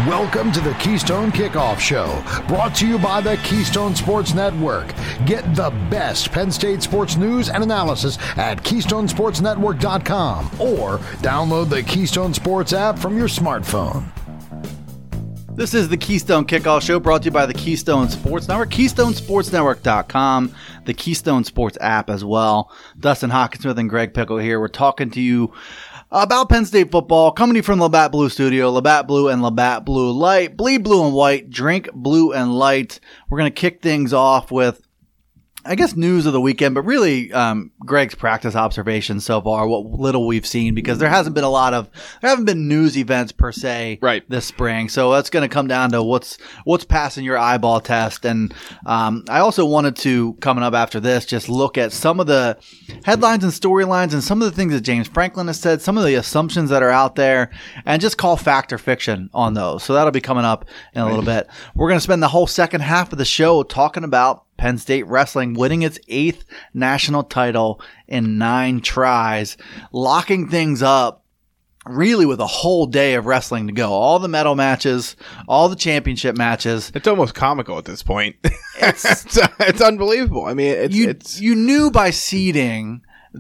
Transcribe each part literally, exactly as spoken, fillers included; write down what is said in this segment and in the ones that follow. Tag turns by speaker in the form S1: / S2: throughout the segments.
S1: Welcome to the Keystone Kickoff Show, brought to you by the Keystone Sports Network. Get the best Penn State sports news and analysis at keystone sports network dot com or download the Keystone Sports app from your smartphone.
S2: This is the Keystone Kickoff Show, brought to you by the Keystone Sports Network, keystone sports network dot com, the Keystone Sports app as well. Dustin Hawkinsmith and Greg Pickle here. We're talking to you about Penn State football, coming to you from Labatt Blue Studio, Labatt Blue and Labatt Blue Light. Bleed blue and white, drink blue and light. We're going to kick things off with, I guess, news of the weekend, but really um, Greg's practice observations so far, what little we've seen, because there hasn't been a lot of, there haven't been news events per se
S3: right.
S2: this spring. So that's going to come down to what's what's passing your eyeball test. And um, I also wanted to, coming up after this, just look at some of the headlines and storylines and some of the things that James Franklin has said, some of the assumptions that are out there, and just call fact or fiction on those. So that'll be coming up in a little bit. We're going to spend the whole second half of the show talking about Penn State wrestling winning its eighth national title in nine tries, locking things up really with a whole day of wrestling to go. All the medal matches, all the championship matches.
S3: It's almost comical at this point. It's it's, it's unbelievable. I mean, it's,
S2: you,
S3: it's
S2: you knew by seeding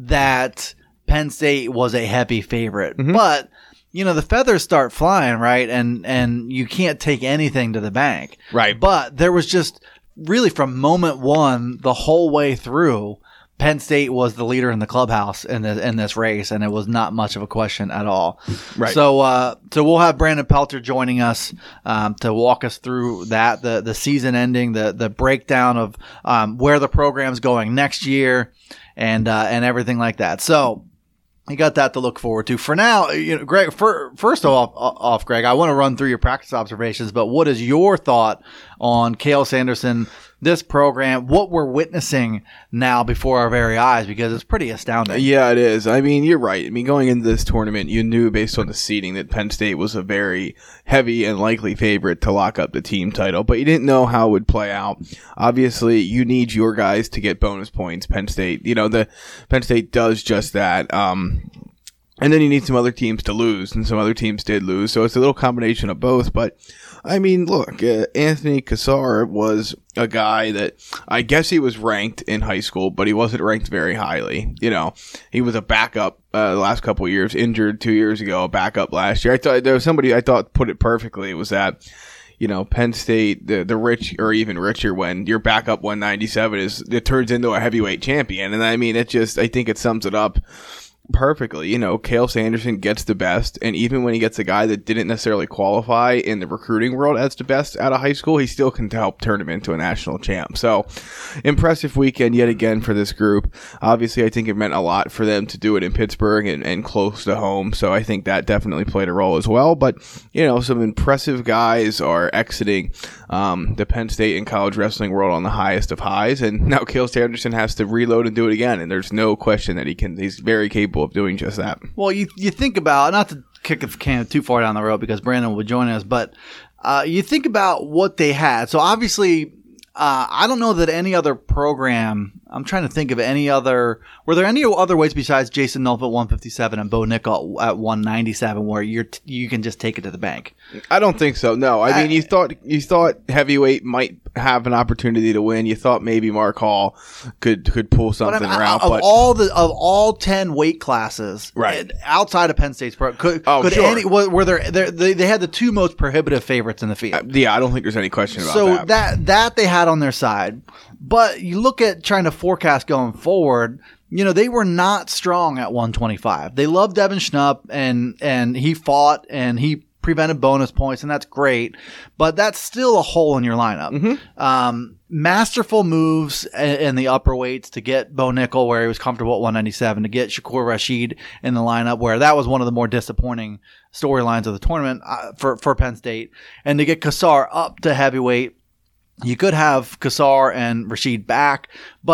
S2: that Penn State was a heavy favorite, mm-hmm. but you know, the feathers start flying, right? And and you can't take anything to the bank.
S3: Right.
S2: But there was just really from moment one, the whole way through, Penn State was the leader in the clubhouse in this, in this race, and it was not much of a question at all.
S3: Right.
S2: So, uh, so we'll have Brandon Pelter joining us um, to walk us through that, the the season ending, the the breakdown of um, where the program's going next year, and uh, and everything like that. So you got that to look forward to. For now, you know, Greg. For, first off, off, Greg, I want to run through your practice observations. But what is your thought on Cael Sanderson, this program, what we're witnessing now before our very eyes? Because it's pretty astounding.
S3: Yeah, it is. I mean, you're right. I mean, going into this tournament, you knew based on the seeding that Penn State was a very heavy and likely favorite to lock up the team title, but you didn't know how it would play out. Obviously, you need your guys to get bonus points. Penn State, you know, the Penn State does just that. Um, and then you need some other teams to lose, and some other teams did lose. So it's a little combination of both. But I mean, look, uh, Anthony Cassar was a guy that I guess he was ranked in high school, but he wasn't ranked very highly. You know, he was a backup uh, the last couple of years, injured two years ago, a backup last year. I thought there was somebody I thought put it perfectly. It was that, you know, Penn State, the the rich or even richer when your backup one ninety-seven is it turns into a heavyweight champion. And I mean, it just I think it sums it up perfectly. You know, Cael Sanderson gets the best, and even when he gets a guy that didn't necessarily qualify in the recruiting world as the best out of high school, he still can help turn him into a national champ. So, impressive weekend yet again for this group. Obviously, I think it meant a lot for them to do it in Pittsburgh and, and close to home, so I think that definitely played a role as well. But, you know, some impressive guys are exiting um, the Penn State and college wrestling world on the highest of highs, and now Cael Sanderson has to reload and do it again, and there's no question that he can. He's very capable of doing just that.
S2: Well, you you think about, not to kick the can too far down the road because Brandon will join us, but uh, you think about what they had. So obviously, uh, I don't know that any other program, I'm trying to think of any other, were there any other ways besides Jason Nolf at one fifty-seven and Bo Nickel at one ninety-seven where you're t- you can just take it to the bank?
S3: I don't think so. No, I, I mean you thought you thought heavyweight might have an opportunity to win. You thought maybe Mark Hall could could pull something
S2: but I mean,
S3: out.
S2: Of
S3: but
S2: all the of all ten weight classes,
S3: right
S2: outside of Penn State's pro, could
S3: oh,
S2: could
S3: sure.
S2: any were, were there they they had the two most prohibitive favorites in the field.
S3: Uh, yeah, I don't think there's any question about
S2: so
S3: that.
S2: So that that they had on their side, but you look at trying to forecast going forward. You know, they were not strong at one twenty-five. They loved Devin Schnupp, and and he fought and he prevented bonus points, and that's great. But that's still a hole in your lineup.
S3: Mm-hmm.
S2: Um, masterful moves in the upper weights to get Bo Nickel where he was comfortable at one ninety-seven, to get Shakur Rashid in the lineup where that was one of the more disappointing storylines of the tournament uh, for, for Penn State, and to get Cassar up to heavyweight. You could have Cassar and Rashid back, but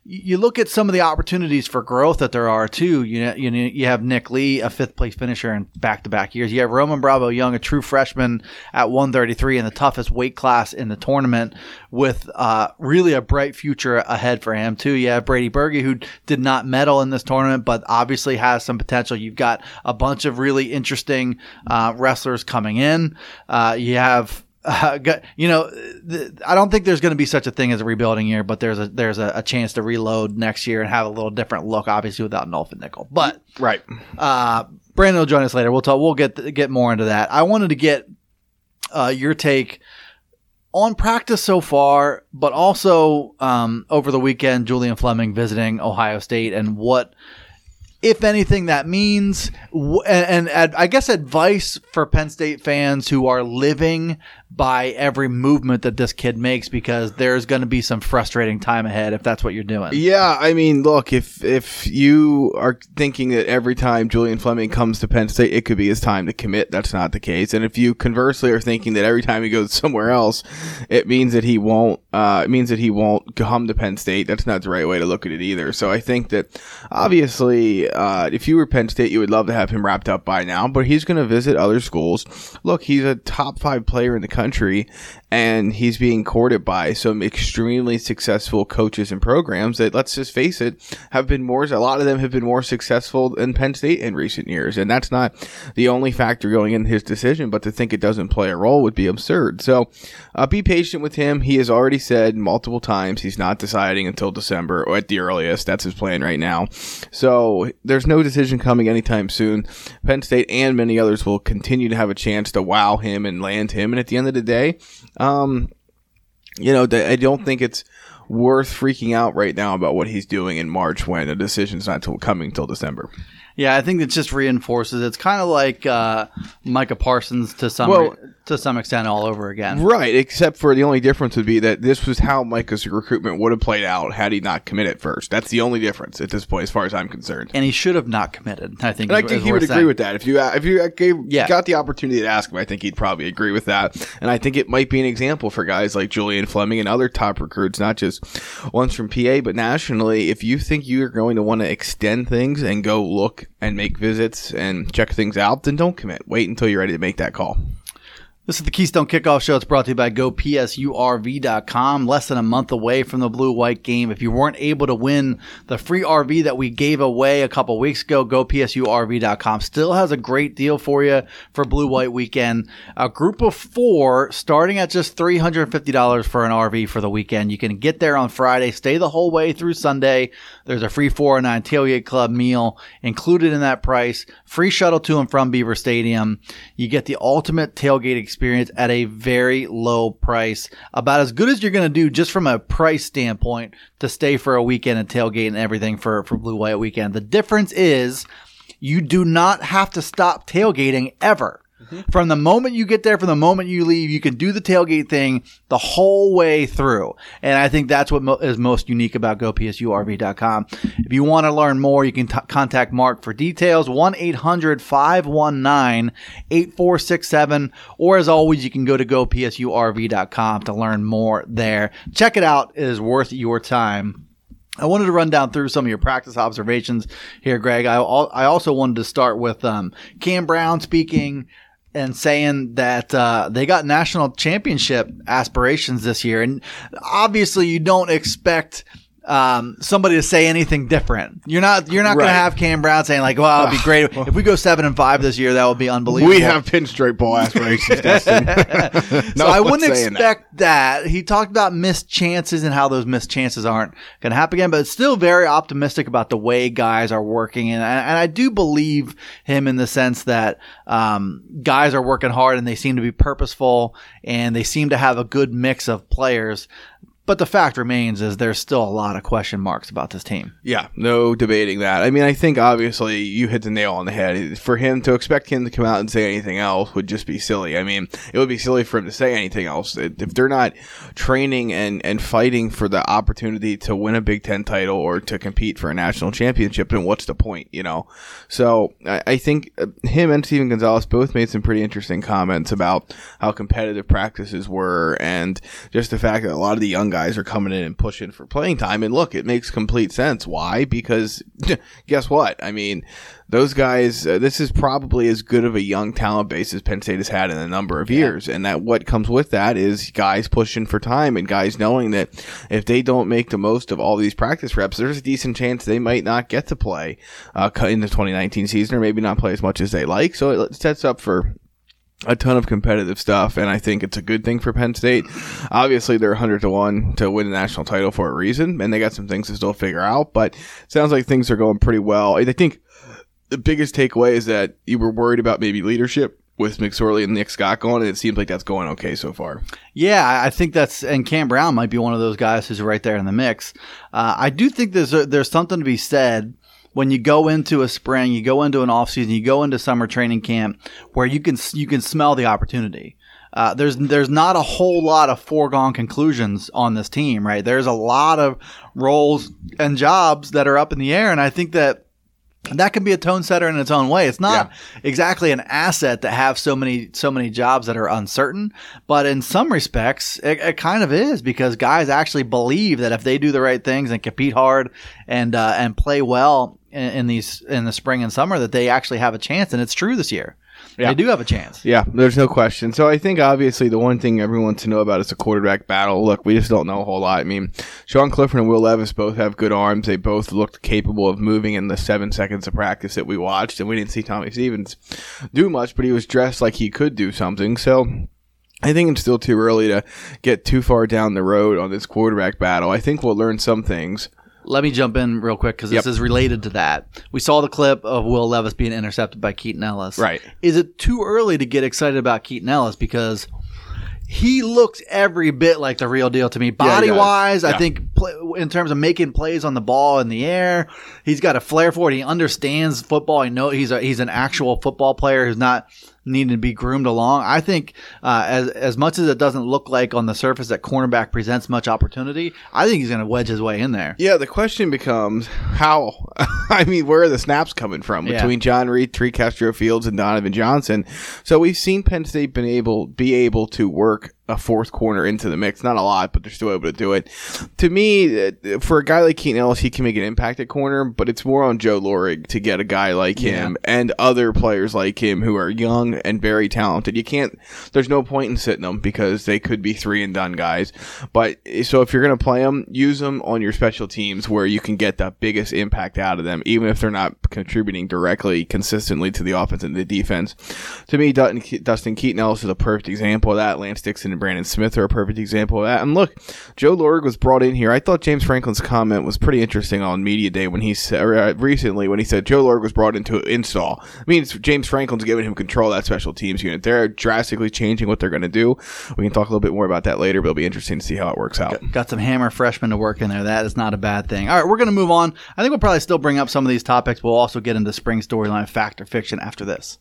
S2: you look at some of the opportunities for growth that there are too. You know, you know, you have Nick Lee, a fifth place finisher in back-to-back years. You have Roman Bravo Young, a true freshman at one thirty-three in the toughest weight class in the tournament, with uh, really a bright future ahead for him too. You have Brady Berge, who did not medal in this tournament, but obviously has some potential. You've got a bunch of really interesting uh, wrestlers coming in. Uh, you have. Uh, you know, th- I don't think there's going to be such a thing as a rebuilding year, but there's a there's a, a chance to reload next year and have a little different look, obviously without Nolf and Nickel. But
S3: right,
S2: uh, Brandon will join us later. We'll talk. We'll get get more into that. I wanted to get uh, your take on practice so far, but also um, over the weekend, Julian Fleming visiting Ohio State and what, if anything, that means, and, and I guess advice for Penn State fans who are living by every movement that this kid makes, because there's going to be some frustrating time ahead if that's what you're doing.
S3: Yeah, I mean, look, if if you are thinking that every time Julian Fleming comes to Penn State, it could be his time to commit, that's not the case. And if you conversely are thinking that every time he goes somewhere else, it means that he won't, uh, it means that he won't come to Penn State, that's not the right way to look at it either. So I think that obviously, uh, if you were Penn State, you would love to have him wrapped up by now, but he's going to visit other schools. Look, he's a top five player in the country. country and he's being courted by some extremely successful coaches and programs that, let's just face it, have been more, a lot of them have been more successful than Penn State in recent years. And that's not the only factor going into his decision, but to think it doesn't play a role would be absurd. So uh, be patient with him. He has already said multiple times he's not deciding until December or at the earliest. That's his plan right now. So there's no decision coming anytime soon. Penn State and many others will continue to have a chance to wow him and land him. And at the end of the day, um, you know, I don't think it's worth freaking out right now about what he's doing in March when a decision's not till, coming till December.
S2: Yeah, I think it just reinforces. It's kind of like uh, Micah Parsons to some
S3: well,
S2: to some extent all over again.
S3: Right, except for the only difference would be that this was how Micah's recruitment would have played out had he not committed first. That's the only difference at this point, as far as I'm concerned.
S2: And he should have not committed. I think.
S3: And I think he would
S2: saying.
S3: agree with that. If you if you gave,
S2: yeah.
S3: got the opportunity to ask him, I think he'd probably agree with that. And I think it might be an example for guys like Julian Fleming and other top recruits, not just ones from P A, but nationally. If you think you're going to want to extend things and go look and make visits and check things out, then don't commit. Wait until you're ready to make that call.
S2: This is the Keystone Kickoff Show. It's brought to you by Go P S U R V dot com. Less than a month away from the blue-white game. If you weren't able to win the free R V that we gave away a couple weeks ago, Go P S U R V dot com still has a great deal for you for blue-white weekend. A group of four starting at just three hundred fifty dollars for an R V for the weekend. You can get there on Friday, stay the whole way through Sunday. There's a free four oh nine Tailgate Club meal included in that price. Free shuttle to and from Beaver Stadium. You get the ultimate tailgate experience. experience at a very low price. About as good as you're going to do just from a price standpoint to stay for a weekend and tailgate and everything for, for Blue White Weekend. The difference is you do not have to stop tailgating ever. Mm-hmm. From the moment you get there, from the moment you leave, you can do the tailgate thing the whole way through. And I think that's what mo- is most unique about Go P S U R V dot com. If you want to learn more, you can t- contact Mark for details, one eight hundred five one nine eight four six seven. Or as always, you can go to Go P S U R V dot com to learn more there. Check it out. It is worth your time. I wanted to run down through some of your practice observations here, Greg. I, I also wanted to start with um, Cam Brown speaking and saying that uh, they got national championship aspirations this year. And obviously you don't expect um, somebody to say anything different. You're not you're not
S3: right.
S2: going to have Cam Brown saying like, well, it'd be great. If we go seven and five this year, that would be unbelievable.
S3: We have pinstripe ball aspirations, Dustin.
S2: So I wouldn't expect that. that. He talked about missed chances and how those missed chances aren't going to happen again, but it's still very optimistic about the way guys are working. And I, and I do believe him in the sense that um, guys are working hard and they seem to be purposeful and they seem to have a good mix of players. But the fact remains is there's still a lot of question marks about this team.
S3: Yeah, no debating that. I mean, I think obviously you hit the nail on the head. For him to expect him to come out and say anything else would just be silly. I mean, it would be silly for him to say anything else. If they're not training and, and fighting for the opportunity to win a Big Ten title or to compete for a national championship, then what's the point, you know? So I, I think him and Steven Gonzalez both made some pretty interesting comments about how competitive practices were and just the fact that a lot of the young guys are coming in and pushing for playing time. And look, it makes complete sense. Why? Because guess what? I mean, those guys, uh, this is probably as good of a young talent base as Penn State has had in a number of years. Yeah. And that what comes with that is guys pushing for time and guys knowing that if they don't make the most of all these practice reps, there's a decent chance they might not get to play uh, in the twenty nineteen season, or maybe not play as much as they like. So it sets up for a ton of competitive stuff, and I think it's a good thing for Penn State. Obviously, they're one hundred to one to win the national title for a reason, and they got some things to still figure out, but it sounds like things are going pretty well. I think the biggest takeaway is that you were worried about maybe leadership with McSorley and Nick Scott going, and it seems like that's going okay so far.
S2: Yeah, I think that's, and Cam Brown might be one of those guys who's right there in the mix. Uh, I do think there's a, there's something to be said when you go into a spring, you go into an off season, you go into summer training camp, where you can you can smell the opportunity. Uh, there's there's not a whole lot of foregone conclusions on this team, right? There's a lot of roles and jobs that are up in the air, and I think that that can be a tone setter in its own way. It's not yeah. exactly an asset to have so many so many jobs that are uncertain, but in some respects, it, it kind of is, because guys actually believe that if they do the right things and compete hard and uh, and play well in, in these in the spring and summer, that they actually have a chance. And it's true this year. Yeah. They do have a chance.
S3: Yeah, there's no question. So I think obviously the one thing everyone wants to know about is the quarterback battle. Look, we just don't know a whole lot. I mean, Sean Clifford and Will Levis both have good arms. They both looked capable of moving in the seven seconds of practice that we watched, and we didn't see Tommy Stevens do much, but he was dressed like he could do something. So I think it's still too early to get too far down the road on this quarterback battle. I think we'll learn some things.
S2: Let me jump in real quick, because this yep. is related to that. We saw the clip of Will Levis being intercepted by Keaton Ellis.
S3: Right.
S2: Is it too early to get excited about Keaton Ellis? Because he looks every bit like the real deal to me. Body-wise, yeah, yeah. I think play, in terms of making plays on the ball in the air, he's got a flair for it. He understands football. He know he's a, he's an actual football player who's not needing to be groomed along. I think uh, as as much as it doesn't look like on the surface that cornerback presents much opportunity, I think he's going to wedge his way in there.
S3: Yeah, the question becomes how. I mean, where are the snaps coming from between yeah. John Reed, Tree Castro Fields, and Donovan Johnson? So we've seen Penn State been able be able to work a fourth corner into the mix. Not a lot, but they're still able to do it. To me, for a guy like Keaton Ellis, he can make an impact at corner, but it's more on Joe Lorig to get a guy like him yeah. and other players like him who are young and very talented. You can't, there's no point in sitting them because they could be three and done guys. But so if you're going to play them, use them on your special teams where you can get the biggest impact out of them, even if they're not contributing directly, consistently to the offense and the defense. To me, Dustin Keaton Ellis is a perfect example of that. Lance Dixon and Brandon Smith are a perfect example of that. And look, Joe Lorig was brought in here. I thought James Franklin's comment was pretty interesting on Media Day when he said, uh, recently when he said Joe Lorig was brought in to install. I mean, it's James Franklin's giving him control of that special teams unit. They're drastically changing what they're going to do. We can talk a little bit more about that later, but it'll be interesting to see how it works out.
S2: Got, got some hammer freshmen to work in there. That is not a bad thing. All right, we're going to move on. I think we'll probably still bring up some of these topics. We'll also get into spring storyline, fact or fiction after this.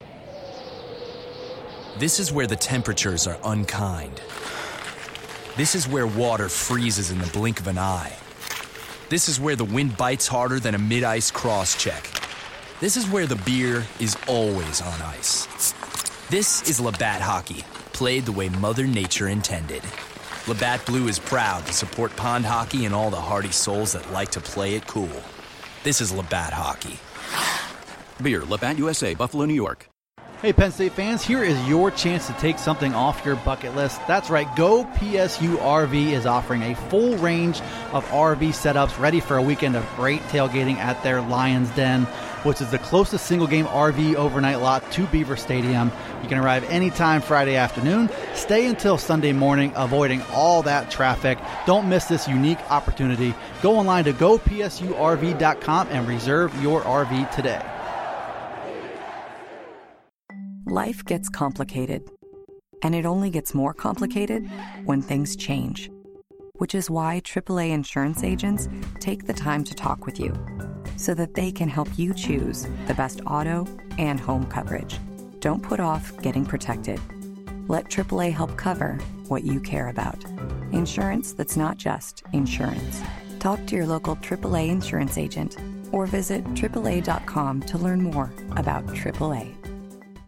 S4: This is where the temperatures are unkind. This is where water freezes in the blink of an eye. This is where the wind bites harder than a mid-ice cross-check. This is where the beer is always on ice. This is Labatt Hockey, played the way Mother Nature intended. Labatt Blue is proud to support pond hockey and all the hardy souls that like to play it cool. This is Labatt Hockey.
S5: Beer, Labatt U S A, Buffalo, New York.
S2: Hey, Penn State fans, here is your chance to take something off your bucket list. That's right, Go P S U R V is offering a full range of R V setups ready for a weekend of great tailgating at their Lions Den, which is the closest single-game R V overnight lot to Beaver Stadium. You can arrive anytime Friday afternoon, stay until Sunday morning, avoiding all that traffic. Don't miss this unique opportunity. Go online to go P S U R V dot com and reserve your R V today.
S6: Life gets complicated, and it only gets more complicated when things change, which is why triple A insurance agents take the time to talk with you so that they can help you choose the best auto and home coverage. Don't put off getting protected. Let triple A help cover what you care about. Insurance that's not just insurance. Talk to your local triple A insurance agent or visit triple A dot com to learn more about triple A.